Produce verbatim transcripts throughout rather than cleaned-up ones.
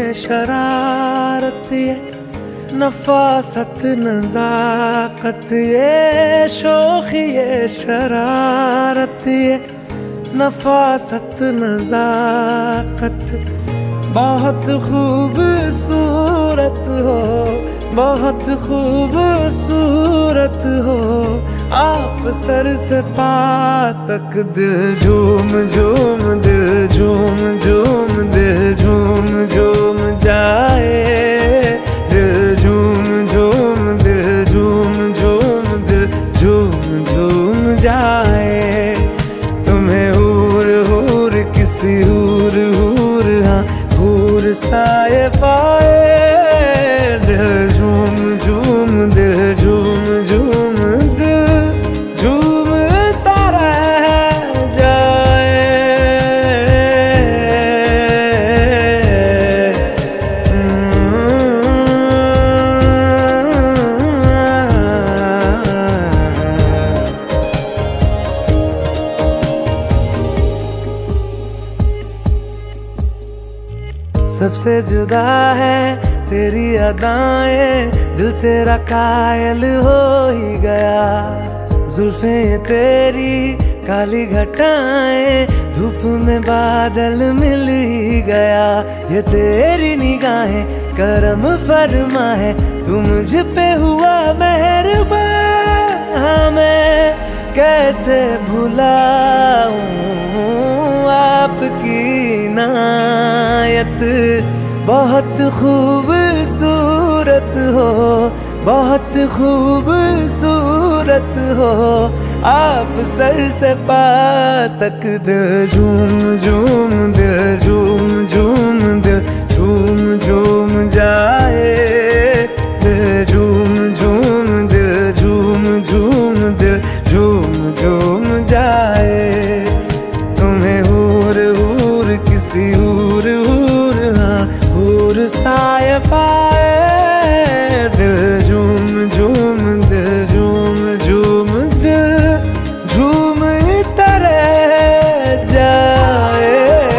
ये शरारत, ये नफासत नजाकत, ये शोखी ये शरारत, ये नफासत नजाकत, बहुत खूबसूरत हो, बहुत खूबसूरत हो। आप सर से पा तक दिल झूम झूम, दिल झूम झूम, दिल झूम झूम जाए, दिल झूम झूम, दिल झूम झूम, दिल झूम झूम जाए। तुम्हें हूर हूर किसी हूर हूर, हाँ हूर साए पाए, दिल झूम झूम, दिल झूम झूम, दिल झूमता रह जाए। सबसे जुदा है तेरी अदाएं, दिल तेरा कायल हो ही गया। जुल्फें तेरी काली घटाएं, धूप में बादल मिल ही गया। ये तेरी निगाहें करम फरमा है, तू मुझ पे हुआ मेहरबान। मैं कैसे भुलाऊं आपकी इनायत, बहुत खूबसूरत हो, बहुत खूबसूरत हो। आप सर से पा तक दिल झूम झूम, दिल झूम झूम, दिल झूम झूम जाए, दिल झूम झूम, दिल झूम झूम, दिल झूम झूम जाए। तुम्हें हूर हूर किसी हूर हूर, हाँ हूर साए पाए, दिल झूम झूम, दिल झूम झूम, दिल झूम तरह जाए।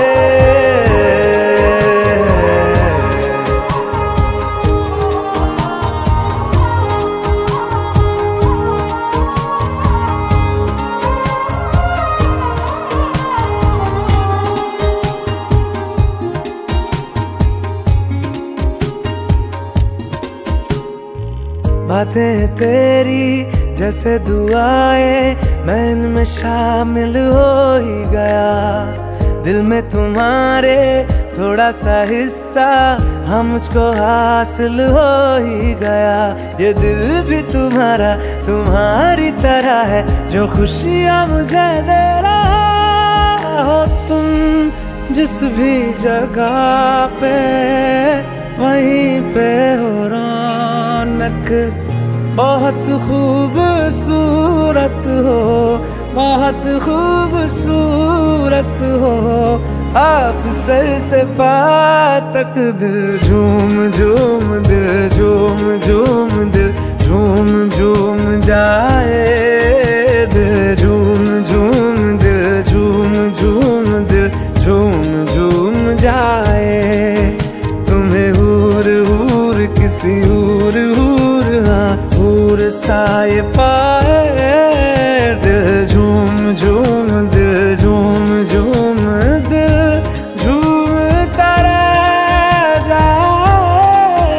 बातें तेरी जैसे दुआएं, मैं इनमें शामिल हो ही गया। दिल में तुम्हारे थोड़ा सा हिस्सा, हाँ मुझको हासिल हो ही गया। ये दिल भी तुम्हारा तुम्हारी तरह है, जो खुशियाँ मुझे दे रहा हो तुम। जिस भी जगह पे वहीं पे हो रौनक, बहुत खूबसूरत हो, बहुत खूबसूरत हो। आप सर से पा तक दिल झूम झूम, दिल झूम झूम, दिल झूम झूम जाए, दिल झूम झूम, दिल झूम झूम, दिल झूम झूम जाए। तुम्हें हूर हूर किसी हूर हूर, हाँ हूर साए पाए, दिल झूम झूम, दिल झूम झूम, दिल झूम तरह जाए,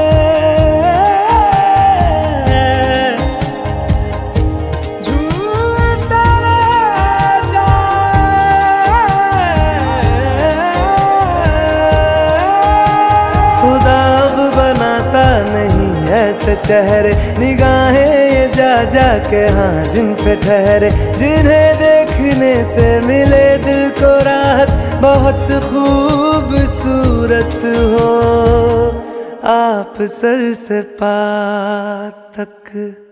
झूम तरह जाए। खुदा अब बनाता नहीं ऐसे चेहरे, निगाहें ये जा जा के हाँ जिन पे ठहरे, जिन्हें देखने से मिले दिल को राहत। बहुत खूबसूरत हो आप सर से पा तक।